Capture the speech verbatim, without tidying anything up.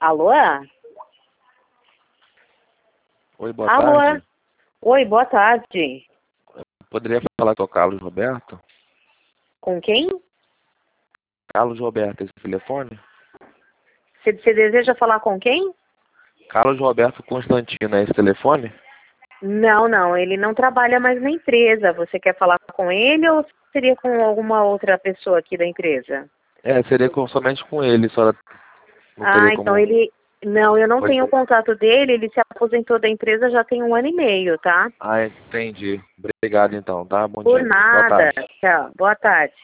Alô? Oi, boa Alô? tarde. Oi, boa tarde. Poderia falar com o Carlos Roberto? Com quem? Carlos Roberto, esse telefone? Você, você deseja falar com quem? Carlos Roberto Constantino, é esse telefone? Não, não, ele não trabalha mais na empresa. Você quer falar com ele ou seria com alguma outra pessoa aqui da empresa? É, seria com, somente com ele, só não Ah, teria então como... ele... Não, eu não Oi? tenho o contato dele, ele se aposentou da empresa já tem um ano e meio, tá? Ah, entendi. Obrigado então, tá? Bom Por dia. Boa nada. tarde. Tchau. Boa tarde.